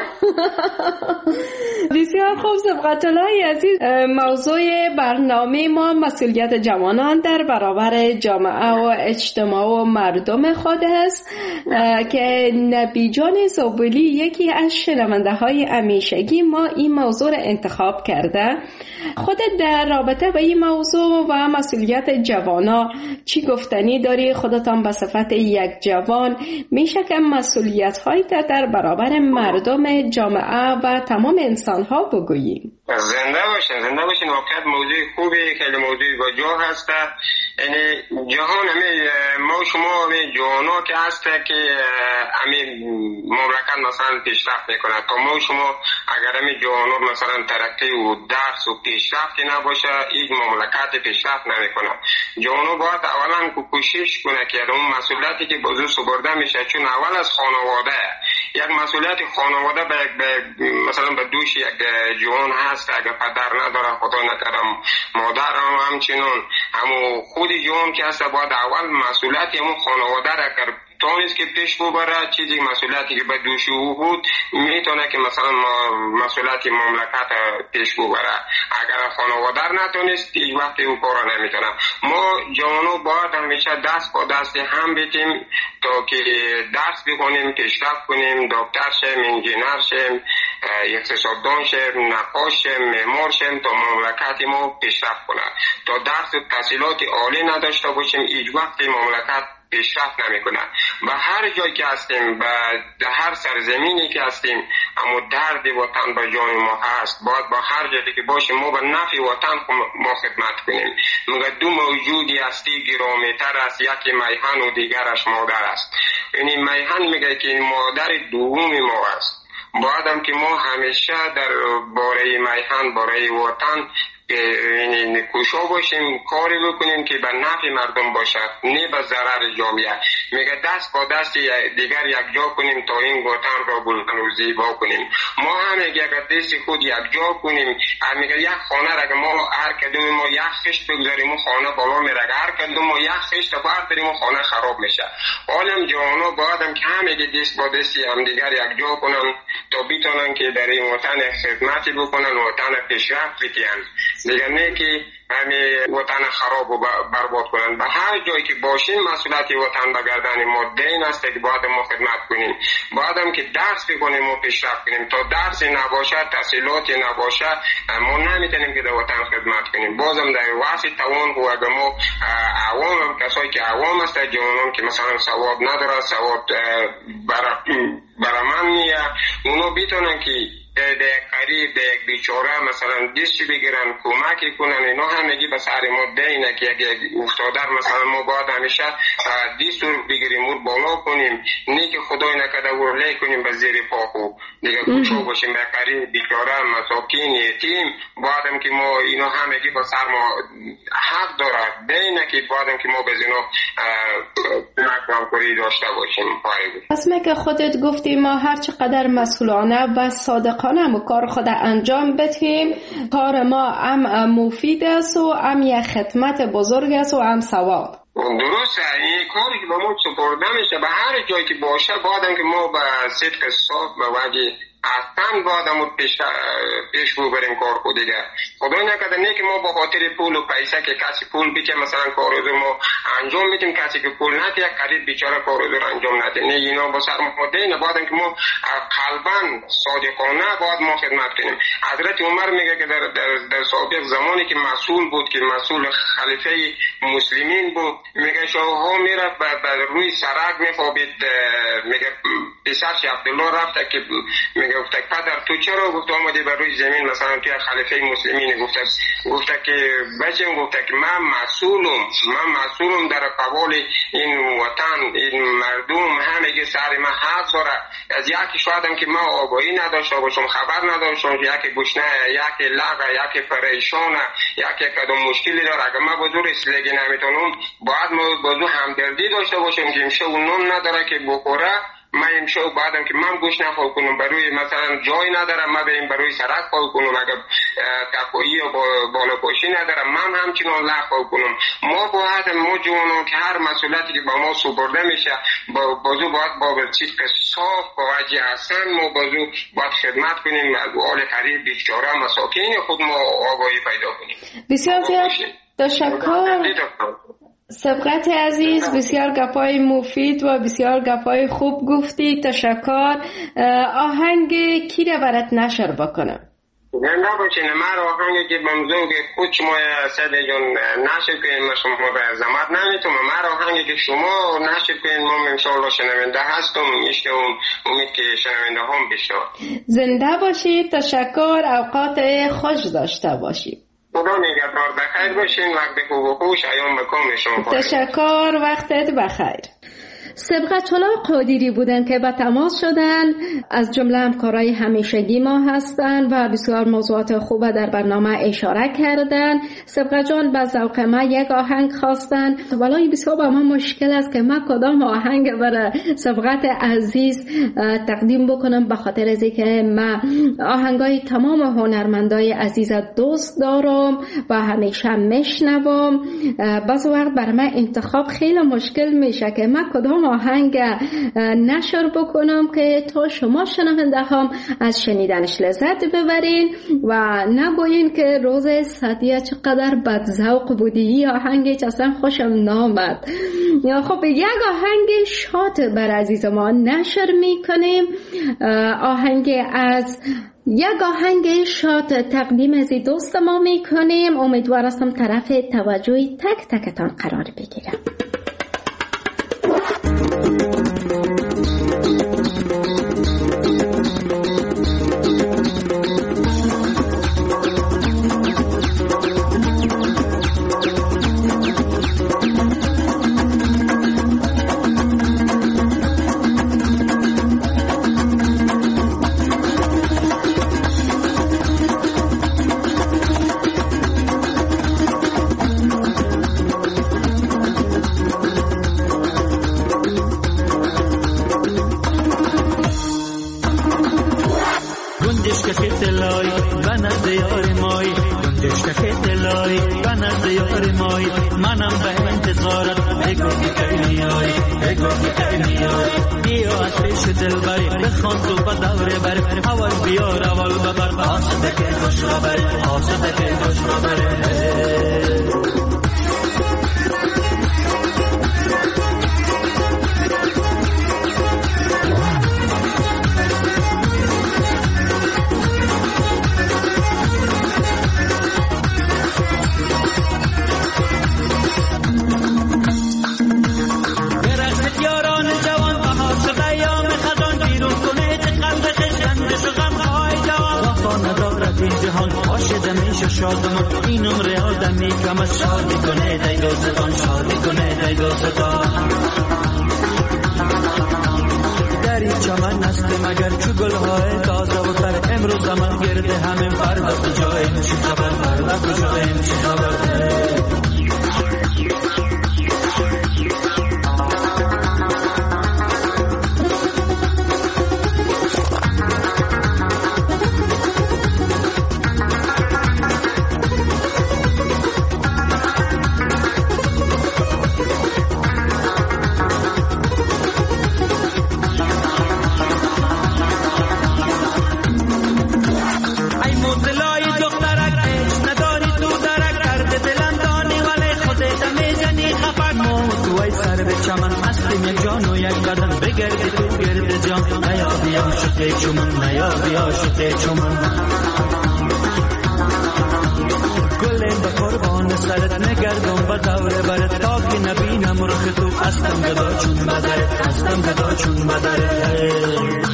بسیار خوب سبقت الله عزیز. موضوع برنامه ما مسئولیت جوانان در برابر جامعه و اجتماع و مردم خود است که نبی جان زابلی یکی از شنونده های همیشگی ما این موضوع را انتخاب کرده. خودت در رابطه با این موضوع و مسئولیت جوانان چی گفتنی داری؟ خودتان به صفت یک جوان میشه که مسئولیت هایی در برابر مردم جامعه و تمام انسان ها بگوییم. زنده باشین. واقعا موضوع خوبی، خیلی موضوع با جا هست. یعنی جهان همه ما شما جوانا که هست که همه مملکت مثلا پیشرفت میکنه. تا ما شما اگر همه جوانا مثلا ترقی و درس و پیشرفت نباشه، این مملکت پیشرفت نمیکنه. جوانا باید اولا کوشش کنه که اون مسئولیتی که بازو سپرده میشه، چون اول از خانواده یک مسئولیت خانواده مثلا به دوش یک جوان هست. اگر پدر نداره خدا نکرم مادر همچنان همو خود جوان که هست، باید اول مسئولیت همون خانواده را کرد تونست که پیش ببره. چیزی مسئولیتی که به دوش او بود میتونه که مثلا مسئولیت مملکت پیش ببره. اگر خانواده نتونست هیچ وقت او کار نمیتونه. ما جوانو باید همیشه دست با دست هم بیتیم تا که درس بخونیم، پیشرفت کنیم، دکتر شیم، انجینر شیم، اقتصاددان شیم، نقاش شیم، معمار شیم تا مملکت ما پیشرفت کنه. تا درس و تحصیلات عالی نداشته باشیم هیچ وقت مملکت پیشرفت نمیکنه. به هر جایی که هستیم، به هر سرزمینی که هستیم، اما درد وطن به جان ما هست. باید با هر جایی که باشیم ما به نفع وطن ما خدمت کنیم. مگه دو موجودی هستی گرامی‌تر است، یکی میهن و دیگرش مادر است. یعنی میهن میگه که مادر دوم ما است. باید هم که ما همیشه در باره میهن، باره وطن یعنی کوشا باشیم، کاری بکنیم که به نفع مردم باشد، نه به ضرر جامعه. میگه دست با دست دیگر یک جا کنیم تا این وطن را بلند و زیبا کنیم. ما هم اگر دست خود یک جا کنیم، میگه یک خانه را ما هر کدوم ما یک خشت بگذاریم اون خانه بالا میره، هر کدوم ما یک خشت برداریم اون خانه خراب میشه. حالا جوانا باید که همه دست با دست هم دیگر یک جا کنن تا بتونن که در این وطن خدمتی بکنن، وطن پیشرفت بکنن. دیگه نه که همه وطن خراب و برباد کنن. به هر جایی که باشیم مسئولیت وطن به گردن ما دین است که باید ما خدمت کنیم. باید هم که درس بکنیم و پیشرفت کنیم. تا درس نباشه، تحصیلات نباشه، ما نمیتونیم که در وطن خدمت کنیم. بازم در واسه توان و اگر ما عوام، کسایی که عوام است، جوانان که مثلا سواد نداره، سواد برامن نیه، اونا بیتونن که در قریب در یک بیچاره مثلا دستی بگیرن، کمکی کنن. اینا همگی به سر ما دینه که یک افتادر مثلا ما باید همیشه دست رو بگیریم و بالا کنیم، نه که خدای نکرده ورلی کنیم به زیر پاکو دیگه کوچو باشیم. به قریب بیچاره مساکین یتیم بایدم که ما اینا همگی به سر ما حق داره دینه که بایدم که ما به اینا کمک‌کاری داشته باشیم. اسمه که خودت گفتی ما هر چقدر مسئولانه و صادقانه کار خود انجام بدهیم، کار ما هم مفید است و هم یک خدمت بزرگ است و هم ثواب. درسته. این کاری که به ما سپرده میشه به هر جایی که باشه بایدم که ما به صدق صاف به وجه اصلا باید پیش ببریم کار خود دیگه. خدای نکرده نه که ما با خاطر پول و پیسه که کسی پول بیچه مثلا کارو ما انجام میدیم، کسی که پول نده یک قریب بیچاره کارو رو انجام نده. نه اینا با سر ماده نه، باید که ما قلباً صادقانه باید ما خدمت کنیم. حضرت عمر میگه که در سابق زمانی که مسئول بود، که مسئول خلیفه مسلمین بود، میگه شاهها میره بر روی سرک میخوابید. میگه پسرش عبدالله رفته که میگه گفته پدر تو چرا گفت آمدی بر روی زمین مثلا توی خلیفه مسلمین؟ گفته که بچم، گفته که من مسئولم در قبال این وطن، این مردم، همه سر من حق داره. از یکی شایدم که من آگاهی نداشته باشم، خبر نداشتم، یکی گشنه، یکی لغه، یکی پریشانه، یکی کدام مشکلی داره. اگر من بزرگ اسلگی نمیتونم، باید ما بزرگ همدردی داشته باشم که امشه اون نون نداره که بخوره. من امشه بعدم که من گوش نخواه کنم، بروی مثلا جای ندارم من بریم بروی سرک خواه کنم، اگر تقویی و بالا پاشی ندارم من همچنان لخواه کنم. ما باید ما جوانان که هر مسئولیتی که با ما سپرده میشه بازو باید با چیز که صاف با وجه اصلا ما بازو باید خدمت کنیم، از آل قریب بیچاره مساکین خود ما آگاهی پیدا کنیم. بسیار زیاد تشکر سبقت عزیز، بسیار گپای مفید و بسیار گپای خوب گفتی. تشکر. آهنگ کی را برات نشر بکنم؟ زنده باشین. من آهنگی که بمزوگ خود شما سید جون نشر کنیم، ما شما به زحمت نمیتونم. من آهنگی که شما نشر کنیم ما انشاءالله شنونده هستم، میشه امید که شنونده هم بشنوند. زنده باشید. تشکر. اوقات خوش داشته باشید. خدا نگهدار. بخیر باشین. وقت خوب و خوش ایام بکام شما. تشکر. وقتت بخیر. سبقت‌الله قادری بودن که به تماس شدن، از جمله همکارای همیشگی ما هستند و بسیار موضوعات خوب در برنامه اشاره کردن. سبقت جان به ذوق ما یک آهنگ خواستن، ولی بسیار با ما مشکل است که ما کدام آهنگ برای سبقت عزیز تقدیم بکنم، به خاطر از اینکه ما آهنگای تمام هنرمندای عزیز دوست دارم و همیشه میشنوم. بعض وقت برای من انتخاب خیلی مشکل میشه که ما کدام آهنگ نشر بکنم که تا شما شنونده هم از شنیدنش لذت ببرین و نگوین که روز سعدیه چقدر بدذوق بودی، این آهنگ اصلا خوشم نامد. خب یک آهنگ شاد بر عزیز ما نشر میکنیم. یک آهنگ شاد تقدیم از دوست ما میکنیم. امیدوار هستم طرف توجهی تک تکتان قرار بگیرم. اینم ریال دمی کم از شادی کنه دای دوستان، شادی کنه دای دوستان. در این چمن است مگر چو گلهای تازه و تر، امروز زمان گرده همین فردا کجاییم، چی خبر فردا کجاییم، چی خبر. نیابی عاشقی چمن نیابی عاشقی چمن گلیم به قربان سرت نگردم با دور برت تا که نبینم رخ تو هستم گدا چون بدرت هستم گدا چون بدرت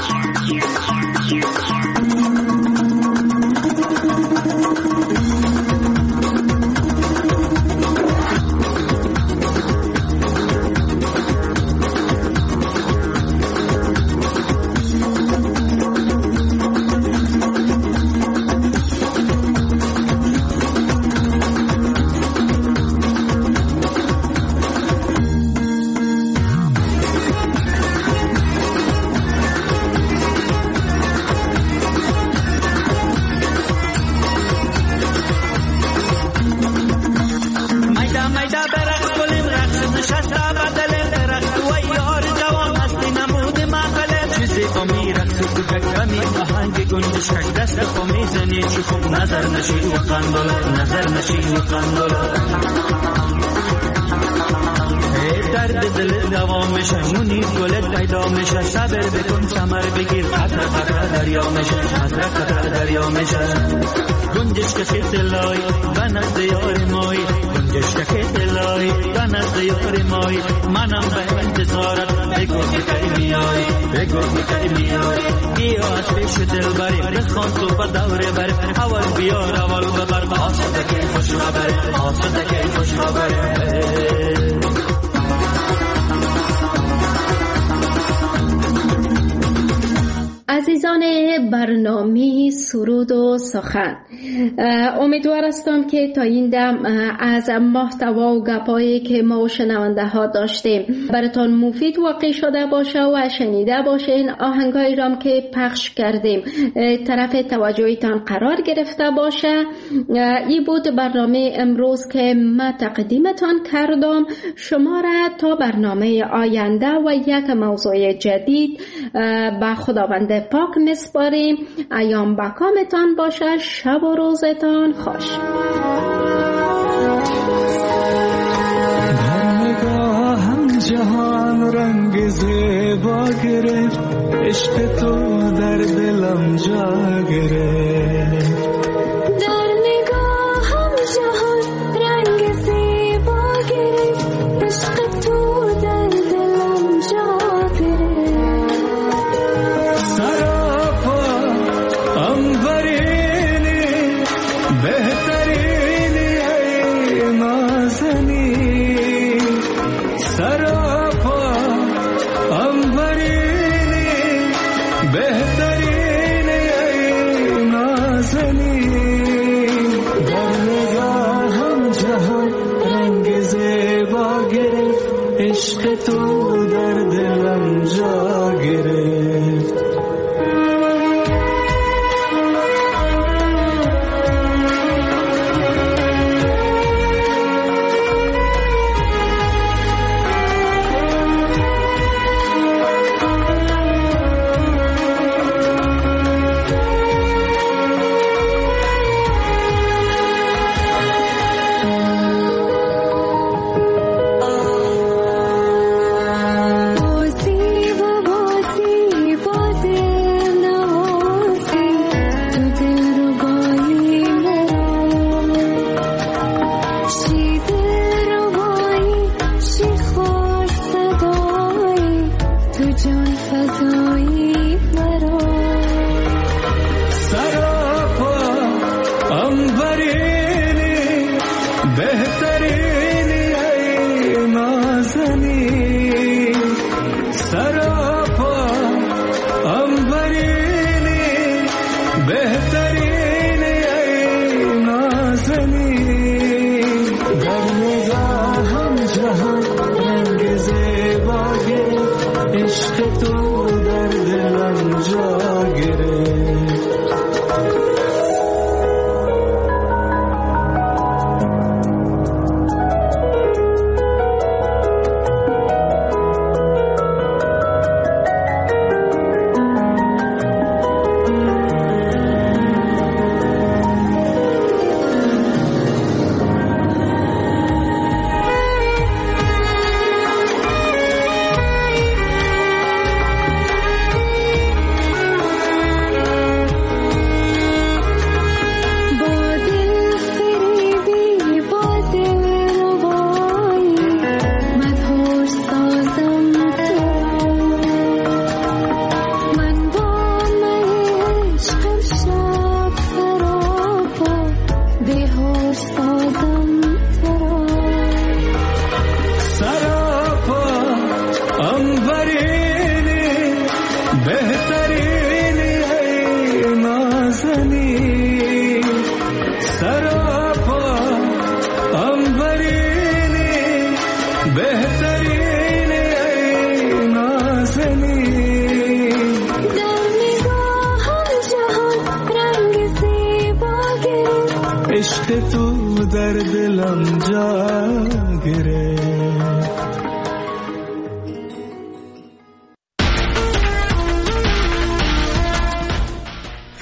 نظر نشین و قندل درد دل دوام میشه منی گلت پیدا میشه صبر بکن ثمر بگیر قطره قطره دریا میشه قطره قطره دریا میشه گنجش که دلای و نزد یار مای گنجش که دلای و نزد یار مای منم به انتظارت بگو که میای بگو که میای بیا از پیش دل بری بخوان تو با دوره بری اول بیار اول ببر آسوده که خوش خبره آسوده که خوش خبره عزیزان برنامه سرود و سخن، امیدوار هستم که تا این دم از محتوا و گپایی که ما و شنونده ها داشتیم براتون مفید واقع شده باشه و شنیده باشین. آهنگایی رام که پخش کردیم طرف توجهتان قرار گرفته باشه. این بود برنامه امروز که ما تقدیمتان کردم. شما را تا برنامه آینده و یک موضوع جدید به خداوند پاک میسپاریم. ایام بکامتان باشه، شب و روزتان خوش. در نگاهم جهان رنگ زیبا گرفت، عشق تو در دلم جا گرفت. در نگاهم جهان رنگ زیبا گرفت، عشق تو در دلم جا گرفت. سراپا انبرینی بهترینی ای نازنی، سراپا انبرینی بهترینی ای نازنی. در نگاهم جهان رنگ زیبا گرفت، عشق تو در دلم جا گرفت.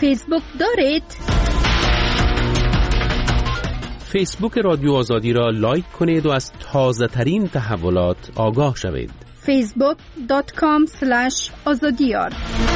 فیسبوک دارید؟ فیسبوک رادیو آزادی را لایک کنید و از تازه ترین تحولات آگاه شوید. facebook.com/azadiyar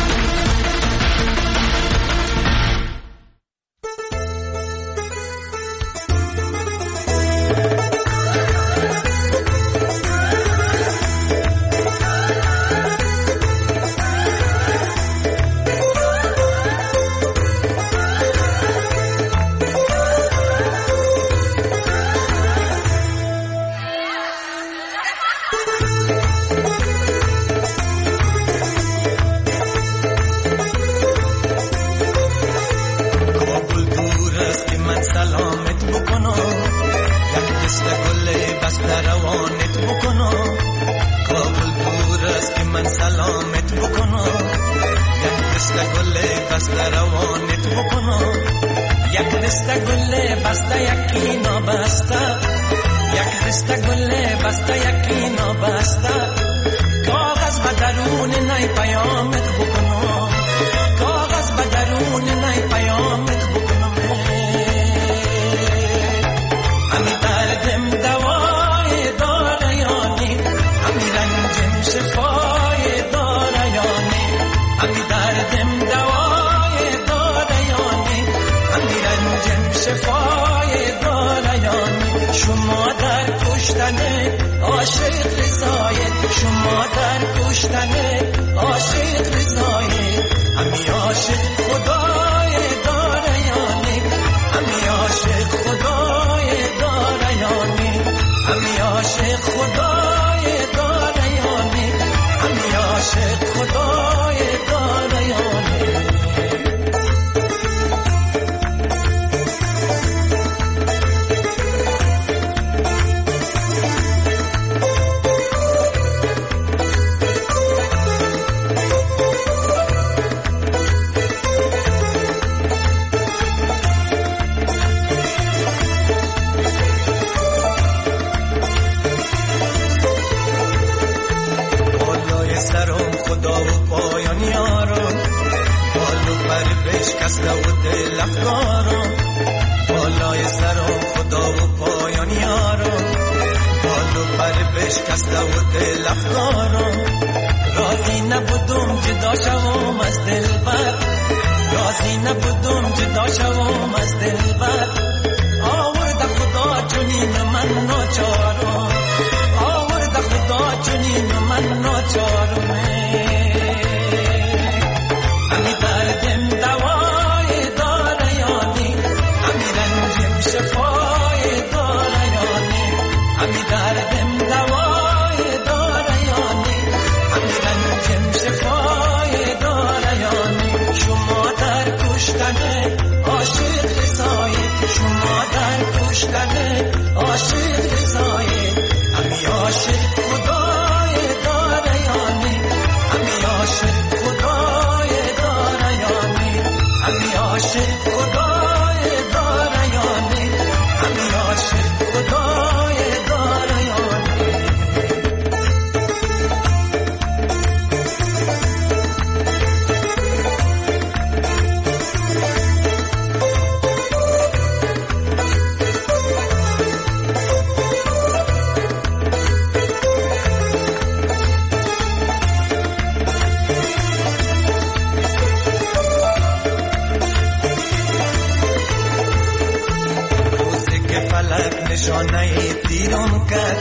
نشانه تیرم کرد،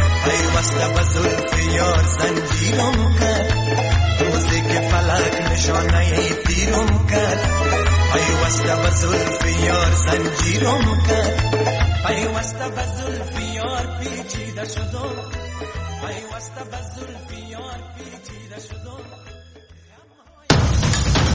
پیوسته به زلف یار زنجیرم کرد. روزی که فلک نشانه تیرم کرد، پیوسته به زلف یار زنجیرم کرد. پیوسته به زلف یار پیچیده شدم، پیوسته به زلف یار پیچیده شدم.